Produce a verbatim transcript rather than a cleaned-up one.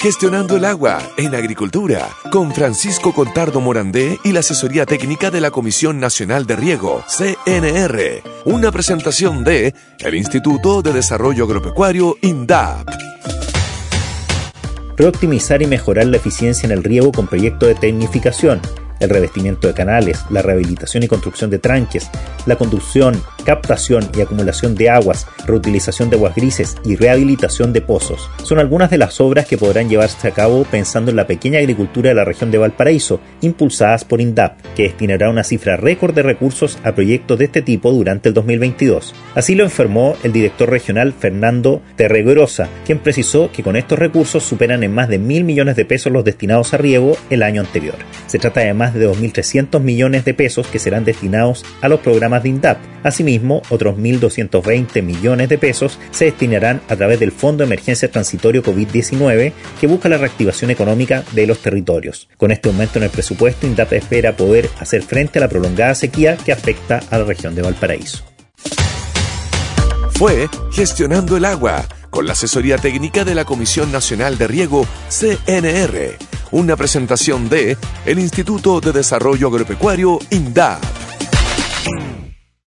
Gestionando el agua en agricultura, con Francisco Contardo Morandé y la asesoría técnica de la Comisión Nacional de Riego, C N R. Una presentación de el Instituto de Desarrollo Agropecuario, INDAP. Reoptimizar y mejorar la eficiencia en el riego con proyectos de tecnificación, el revestimiento de canales, la rehabilitación y construcción de tranques, la conducción, captación y acumulación de aguas, reutilización de aguas grises y rehabilitación de pozos. Son algunas de las obras que podrán llevarse a cabo pensando en la pequeña agricultura de la región de Valparaíso, impulsadas por INDAP, que destinará una cifra récord de recursos a proyectos de este tipo durante el dos mil veintidós. Así lo informó el director regional Fernando Terregrosa, quien precisó que con estos recursos superan en más de mil millones de pesos los destinados a riego el año anterior. Se trata de más de dos mil trescientos millones de pesos que serán destinados a los programas de INDAP. Asimismo, otros mil doscientos veinte millones de pesos se destinarán a través del Fondo de Emergencia Transitorio COVID diecinueve, que busca la reactivación económica de los territorios. Con este aumento en el presupuesto, INDAP espera poder hacer frente a la prolongada sequía que afecta a la región de Valparaíso. Fue Gestionando el Agua, con la asesoría técnica de la Comisión Nacional de Riego, C N R. Una presentación de el Instituto de Desarrollo Agropecuario, INDAP.